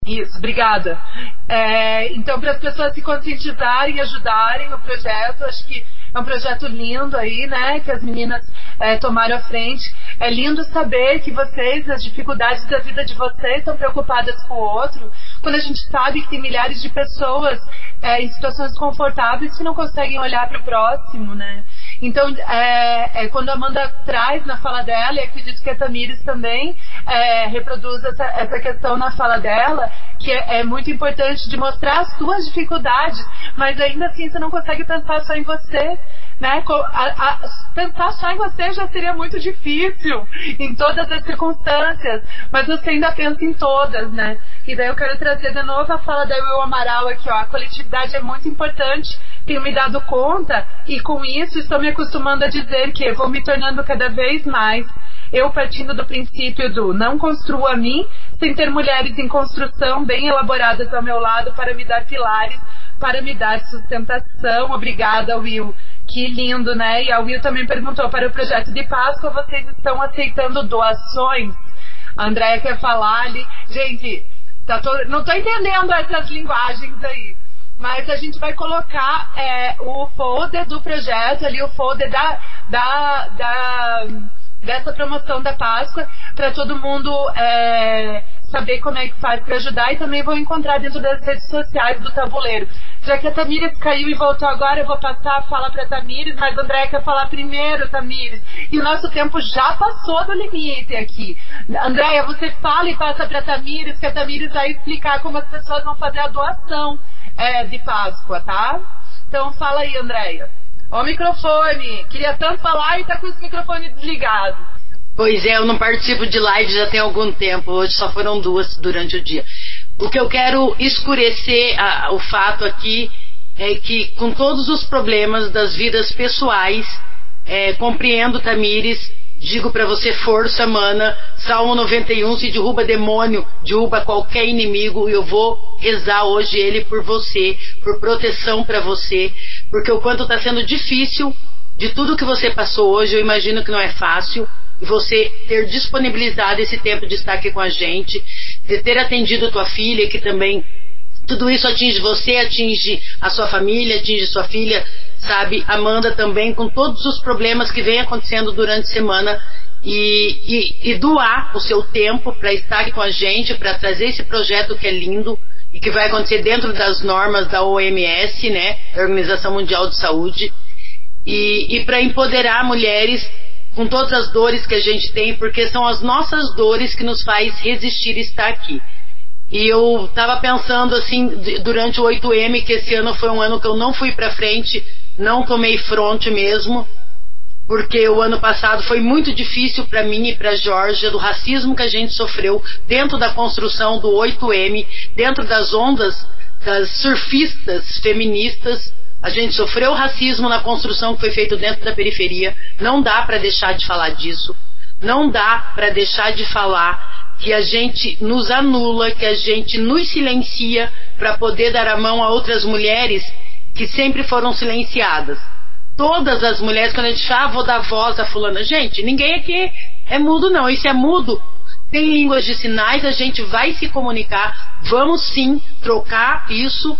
Isso, obrigada. Então, para as pessoas se conscientizarem e ajudarem o projeto, acho que é um projeto lindo aí, né, que as meninas tomaram à frente. É lindo saber que vocês, as dificuldades da vida de vocês, estão preocupadas com o outro, quando a gente sabe que tem milhares de pessoas em situações confortáveis que não conseguem olhar para o próximo, né? Então, quando a Amanda traz na fala dela, e acredito que a Tamires também reproduz essa questão na fala dela, que é muito importante de mostrar as suas dificuldades, mas ainda assim você não consegue pensar só em você, né? Pensar só em você já seria muito difícil em todas as circunstâncias, mas você ainda pensa em todas, né? E daí eu quero trazer de novo a fala da Will Amaral aqui, ó. A coletividade é muito importante, tenho me dado conta, e com isso estou me acostumando a dizer que vou me tornando cada vez mais eu, partindo do princípio do não construo a mim sem ter mulheres em construção bem elaboradas ao meu lado para me dar pilares, para me dar sustentação. Obrigada, Will. Que lindo, né? E a Will também perguntou: para o projeto de Páscoa, vocês estão aceitando doações? A Andréia quer falar ali. Gente, não estou entendendo essas linguagens aí. Mas a gente vai colocar o folder do projeto ali, o folder dessa promoção da Páscoa, para todo mundo saber como é que faz para ajudar, e também vou encontrar dentro das redes sociais do Tabuleiro. Já que a Tamires caiu e voltou agora, eu vou passar a fala para a Tamires, mas a Andréia quer falar primeiro, Tamires. E o nosso tempo já passou do limite aqui. Andréia, você fala e passa para a Tamires, que a Tamires vai explicar como as pessoas vão fazer a doação de Páscoa, tá? Então fala aí, Andréia. Ó o microfone, queria tanto falar e tá com esse microfone desligado. Pois é, eu não participo de live já tem algum tempo, hoje só foram 2 durante o dia. O que eu quero escurecer o fato aqui é que, com todos os problemas das vidas pessoais, compreendo, Tamires, digo pra você: força, mana. Salmo 91, se derruba demônio, derruba qualquer inimigo, e eu vou rezar hoje ele por você, por proteção pra você, porque o quanto tá sendo difícil, de tudo que você passou hoje, eu imagino que não é fácil, e você ter disponibilizado esse tempo de estar aqui com a gente, de ter atendido a tua filha, que também tudo isso atinge você, atinge a sua família, atinge sua filha, sabe, Amanda também, com todos os problemas que vem acontecendo durante a semana, e doar o seu tempo para estar aqui com a gente, para trazer esse projeto que é lindo e que vai acontecer dentro das normas da OMS, né, da Organização Mundial de Saúde, e para empoderar mulheres com todas as dores que a gente tem, porque são as nossas dores que nos faz resistir e estar aqui. E eu estava pensando assim, durante o 8M, que esse ano foi um ano que eu não fui para frente, não tomei fronte mesmo, porque o ano passado foi muito difícil para mim e para a Georgia, do racismo que a gente sofreu dentro da construção do 8M, dentro das ondas das surfistas feministas. A gente sofreu racismo na construção que foi feita dentro da periferia. Não dá para deixar de falar disso. Não dá para deixar de falar que a gente nos anula, que a gente nos silencia para poder dar a mão a outras mulheres que sempre foram silenciadas. Todas as mulheres, quando a gente fala, vou dar voz a fulana. Gente, ninguém aqui é mudo não. E se é mudo, tem línguas de sinais, a gente vai se comunicar. Vamos sim trocar isso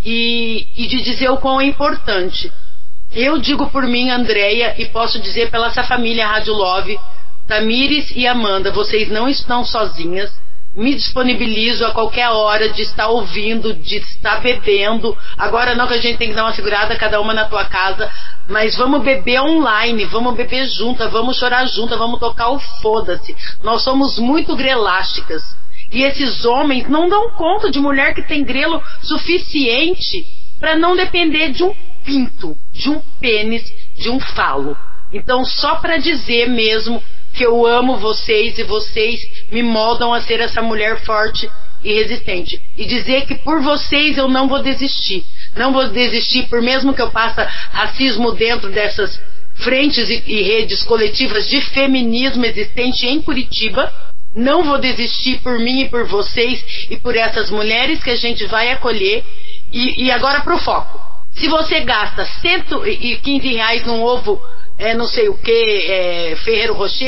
e de dizer o quão é importante. Eu digo por mim, Andréia, e posso dizer pela essa família Rádio Love, Tamires e Amanda, vocês não estão sozinhas. Me disponibilizo a qualquer hora de estar ouvindo, de estar bebendo. Agora não, que a gente tem que dar uma segurada, cada uma na tua casa, mas vamos beber online, vamos beber juntas, vamos chorar juntas, vamos tocar o foda-se. Nós somos muito grelásticas. E esses homens não dão conta de mulher que tem grelo suficiente para não depender de um pinto, de um pênis, de um falo. Então, só para dizer mesmo que eu amo vocês e vocês me moldam a ser essa mulher forte e resistente. E dizer que por vocês eu não vou desistir. Não vou desistir, por mesmo que eu passe racismo dentro dessas frentes e redes coletivas de feminismo existente em Curitiba. Não vou desistir por mim e por vocês e por essas mulheres que a gente vai acolher. E agora pro foco. Se você gasta R$115 num ovo, não sei o que, Ferrero Rocher,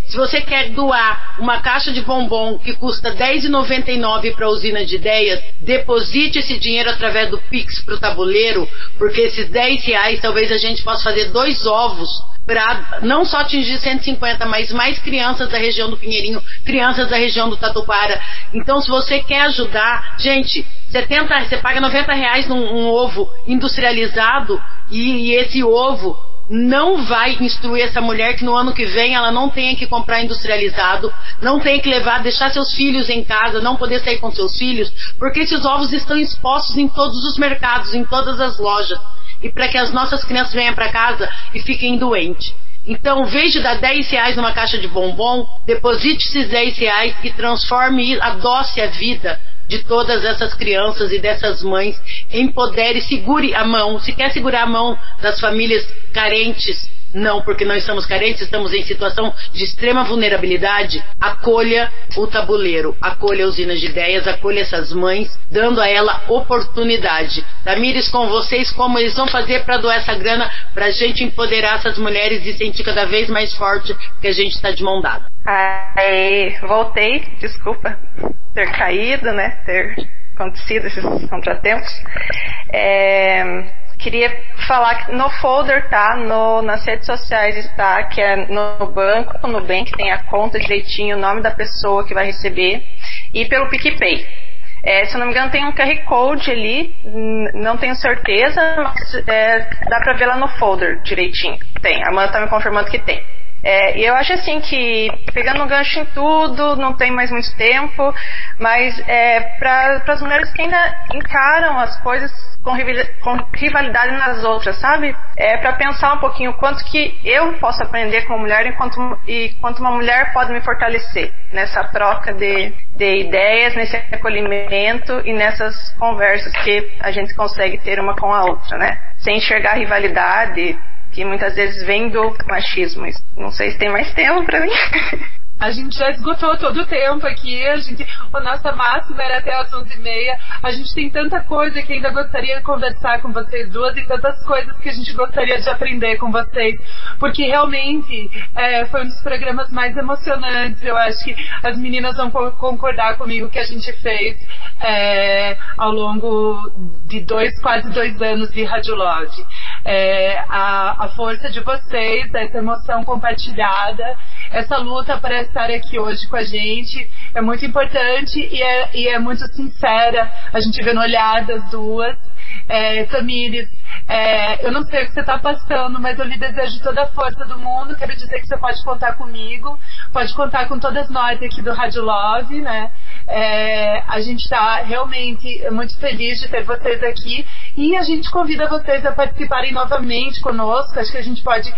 Se você quer doar uma caixa de bombom que custa R$10,99 para a usina de ideias, deposite esse dinheiro através do Pix para o tabuleiro, porque esses R$10 talvez a gente possa fazer 2 ovos para não só atingir 150, mas mais crianças da região do Pinheirinho, crianças da região do Tatuapara. Então, se você quer ajudar, gente, você paga R$90 num ovo industrializado e esse ovo não vai instruir essa mulher que no ano que vem ela não tenha que comprar industrializado, não tenha que deixar seus filhos em casa, não poder sair com seus filhos, porque esses ovos estão expostos em todos os mercados, em todas as lojas, e para que as nossas crianças venham para casa e fiquem doentes. Então, em vez de dar R$10 numa caixa de bombom, deposite esses R$10 e transforme, adoce a vida de todas essas crianças e dessas mães, empodere, segure a mão. Se quer segurar a mão das famílias carentes, não, porque nós estamos carentes, estamos em situação de extrema vulnerabilidade, acolha o tabuleiro, acolha a usina de ideias, acolha essas mães, dando a ela oportunidade. Tamires, com vocês, como eles vão fazer para doar essa grana, para a gente empoderar essas mulheres e sentir cada vez mais forte que a gente está de mão dada. Aí, voltei, desculpa ter caído, né, ter acontecido esses contratempos. Queria falar que no folder tá, nas redes sociais está, que é no banco, no Nubank, tem a conta direitinho, o nome da pessoa que vai receber, e pelo PicPay. Se eu não me engano tem um QR Code ali, não tenho certeza, mas dá pra ver lá no folder direitinho. Tem, a Amanda tá me confirmando que tem. E eu acho assim que, pegando um gancho em tudo, não tem mais muito tempo, mas para as mulheres que ainda encaram as coisas com rivalidade nas outras, sabe? Para pensar um pouquinho o quanto que eu posso aprender como mulher e quanto uma mulher pode me fortalecer nessa troca de ideias, nesse acolhimento e nessas conversas que a gente consegue ter uma com a outra, né? Sem enxergar rivalidade, que muitas vezes vem do machismo. Não sei se tem mais tempo pra mim. A gente já esgotou todo o tempo aqui, a nossa máxima era até as 11h30. A gente tem tanta coisa que ainda gostaria de conversar com vocês duas e tantas coisas que a gente gostaria de aprender com vocês, porque realmente foi um dos programas mais emocionantes. Eu acho que as meninas vão concordar comigo que a gente fez ao longo de quase 2 anos de Rádio Love. A força de vocês, essa emoção compartilhada, essa luta para estar aqui hoje com a gente é muito importante e é muito sincera. A gente vê no olhar das duas. Tamires, eu não sei o que você está passando, mas eu lhe desejo toda a força do mundo. Quero dizer que você pode contar comigo, pode contar com todas nós aqui do Rádio Love, né? A gente está realmente muito feliz de ter vocês aqui e a gente convida vocês a participarem novamente conosco. Acho que a gente pode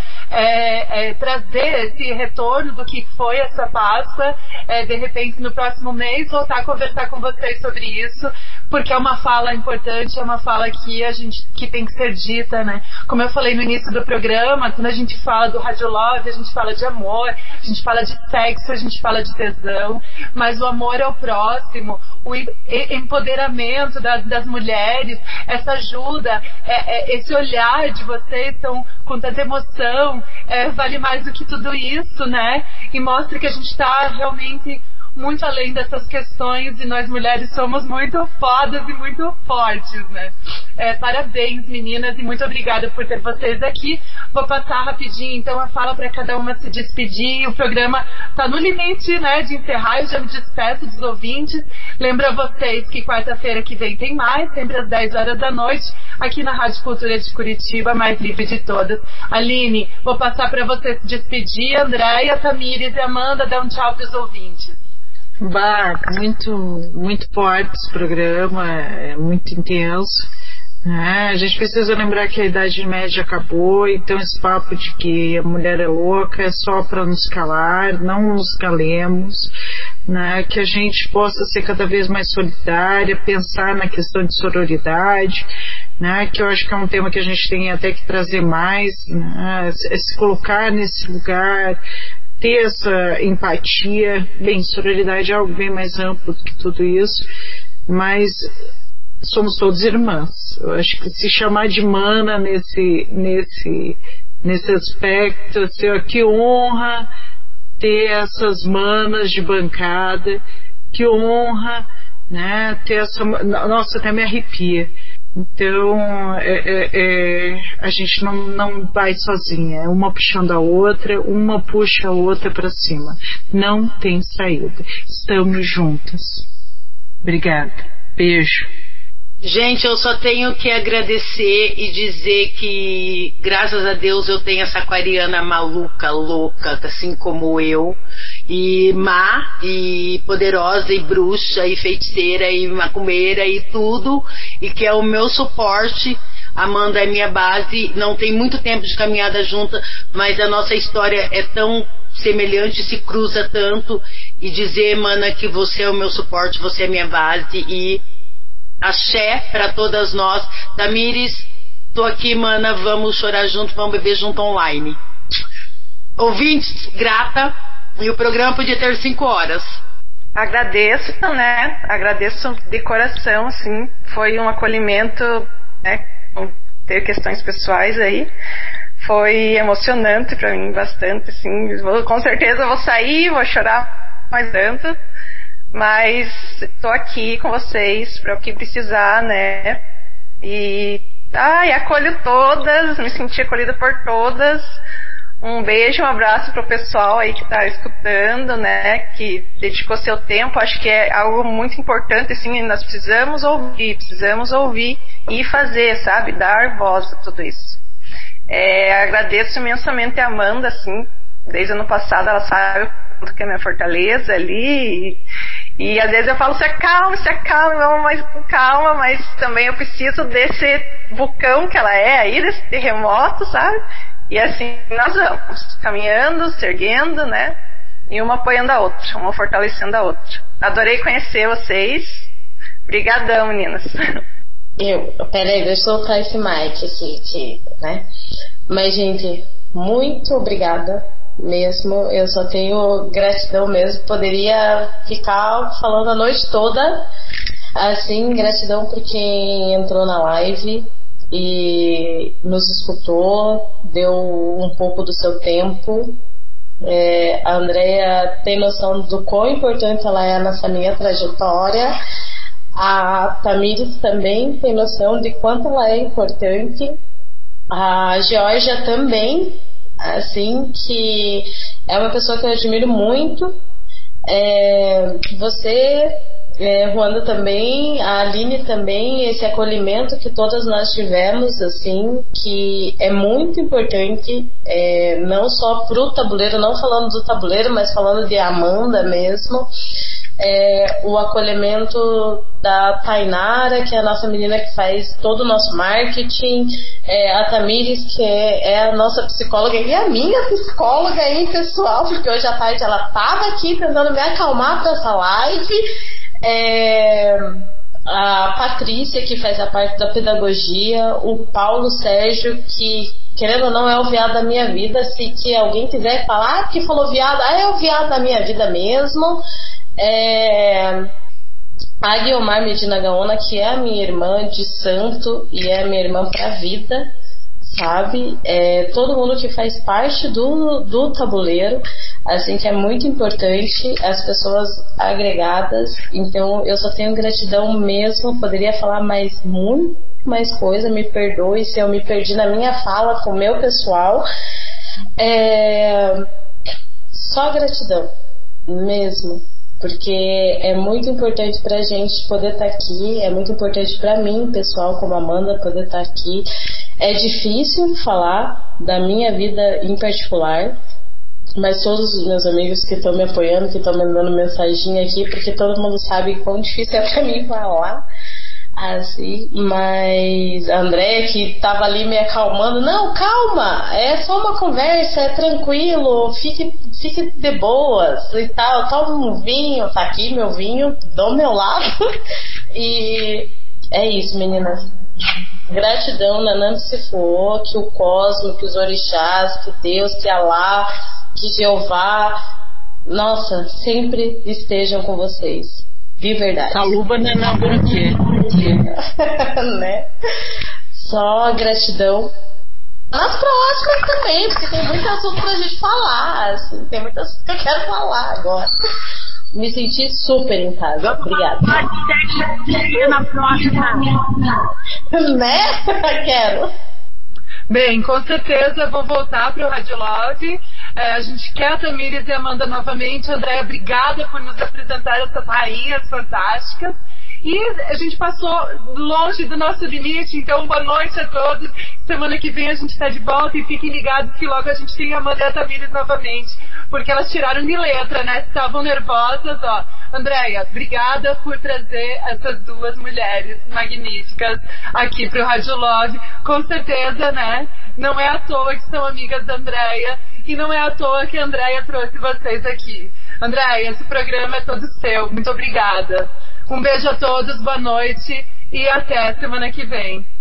trazer esse retorno do que foi essa Páscoa, de repente no próximo mês voltar a conversar com vocês sobre isso, porque é uma fala importante, é uma fala que tem que ser dita, né? Como eu falei no início do programa, quando a gente fala do Rádio Love, a gente fala de amor, a gente fala de sexo, a gente fala de tesão, mas o amor ao próximo, o empoderamento das mulheres, essa ajuda, esse olhar de vocês com tanta emoção, vale mais do que tudo isso, né? E mostra que a gente está realmente muito além dessas questões e nós mulheres somos muito fodas e muito fortes, né? Parabéns, meninas, e muito obrigada por ter vocês aqui. Vou passar rapidinho, então, a fala para cada uma se despedir. O programa está no limite, né, de encerrar. Eu já me despeço dos ouvintes. Lembro a vocês que quarta-feira que vem tem mais, sempre às 10 horas da noite, aqui na Rádio Cultura de Curitiba, mais livre de todas. Aline, vou passar para você se despedir. Andréia, Tamires e Amanda, dá um tchau para os ouvintes. Muito, muito forte esse programa, é muito intenso, né? A gente precisa lembrar que a Idade Média acabou, então esse papo de que a mulher é louca é só para nos calar, não nos calemos, né? Que a gente possa ser cada vez mais solidária, pensar na questão de sororidade, né? Que eu acho que é um tema que a gente tem até que trazer mais, né? Se colocar nesse lugar, ter essa empatia. Bem, sororidade é algo bem mais amplo do que tudo isso, mas somos todos irmãs. Eu acho que se chamar de mana nesse aspecto, assim, que honra ter essas manas de bancada, que honra, né, ter essa... Nossa, até me arrepia. Então, a gente não vai sozinha, é uma puxando a outra, uma puxa a outra para cima. Não tem saída. Estamos juntas. Obrigada. Beijo. Gente, eu só tenho que agradecer e dizer que, graças a Deus, eu tenho essa aquariana maluca, louca, assim como eu, e má, e poderosa, e bruxa, e feiticeira, e macumbeira, e tudo, e que é o meu suporte. Amanda é minha base, não tem muito tempo de caminhada junta, mas a nossa história é tão semelhante, se cruza tanto, e dizer, mana, que você é o meu suporte, você é minha base, e axé para todas nós. Tamires, tô aqui, mana, vamos chorar junto, vamos beber junto online. Ouvintes, grata, e o programa podia ter 5 horas. Agradeço, né? Agradeço de coração, sim. Foi um acolhimento, né? Ter questões pessoais aí. Foi emocionante para mim, bastante, assim. Com certeza vou sair, vou chorar mais tanto. Mas estou aqui com vocês para o que precisar, né? E acolho todas, me senti acolhida por todas. Um beijo, um abraço para o pessoal aí que está escutando, né? Que dedicou seu tempo. Acho que é algo muito importante, assim, nós precisamos ouvir e fazer, sabe? Dar voz a tudo isso. Agradeço imensamente a Amanda, assim, desde o ano passado ela sabe que é minha fortaleza ali. E às vezes eu falo, se acalma, vamos mais com calma, mas também eu preciso desse vulcão que ela é aí, desse terremoto, sabe? E assim nós vamos, caminhando, se erguendo, né? E uma apoiando a outra, uma fortalecendo a outra. Adorei conhecer vocês. Obrigadão, meninas. Peraí, deixa eu soltar esse mic aqui, né? Mas, gente, muito obrigada mesmo, eu só tenho gratidão mesmo, poderia ficar falando a noite toda, assim, gratidão por quem entrou na live e nos escutou, deu um pouco do seu tempo. A Andrea tem noção do quão importante ela é nessa minha trajetória. A Tamires também tem noção de quanto ela é importante. A Georgia também, assim, que é uma pessoa que eu admiro muito. Você, Ruanda, também, a Aline também, esse acolhimento que todas nós tivemos, assim, que é muito importante, não só pro tabuleiro, não falando do tabuleiro, mas falando de Amanda mesmo. O acolhimento da Tainara, que é a nossa menina que faz todo o nosso marketing, a Tamires, que é a nossa psicóloga e a minha psicóloga aí, pessoal, porque hoje à tarde ela estava aqui tentando me acalmar para essa live. A Patrícia, que faz a parte da pedagogia, o Paulo Sérgio, que, querendo ou não, é o viado da minha vida. Se que alguém quiser falar que falou viado, é o viado da minha vida mesmo. A Guiomar Medina Gaona, que é a minha irmã de santo e é a minha irmã pra vida, sabe? Todo mundo que faz parte do tabuleiro, assim, que é muito importante, as pessoas agregadas. Então eu só tenho gratidão mesmo, poderia falar muito mais coisa, me perdoe se eu me perdi na minha fala com o meu pessoal. Só gratidão mesmo, porque é muito importante pra gente poder estar aqui, é muito importante pra mim, pessoal, como Amanda, poder estar aqui. É difícil falar da minha vida em particular, mas todos os meus amigos que estão me apoiando, que estão me mandando mensagem aqui, porque todo mundo sabe quão difícil é pra mim falar, assim. Mas a Andréia, que tava ali me acalmando, não, calma, é só uma conversa, é tranquilo, fique de boas e tal, toma um vinho, tá aqui meu vinho do meu lado. E é isso, meninas. Gratidão, Nanam se for, que o cosmo, que os orixás, que Deus, que Alá, que Jeová, nossa, sempre estejam com vocês. De verdade. Saluba Nanam né? Só gratidão nas próximas também, porque tem muito assunto pra gente falar, assim, tem muito assunto que eu quero falar agora. Me senti super em casa. Obrigada. Na próxima. Né? Quero. Bem, com certeza vou voltar para o Rádio Love. A gente quer a Tamires e a Amanda novamente. Andréia, obrigada por nos apresentar essas rainhas fantásticas. E a gente passou longe do nosso limite, então boa noite a todos. Semana que vem a gente está de volta e fiquem ligados que logo a gente tem a Amanda e a Tamires novamente, porque elas tiraram de letra, né? Estavam nervosas, ó. Andréia, obrigada por trazer essas duas mulheres magníficas aqui para o Rádio Love. Com certeza, né? Não é à toa que são amigas da Andréia e não é à toa que a Andréia trouxe vocês aqui. Andréia, esse programa é todo seu. Muito obrigada. Um beijo a todos, boa noite e até semana que vem.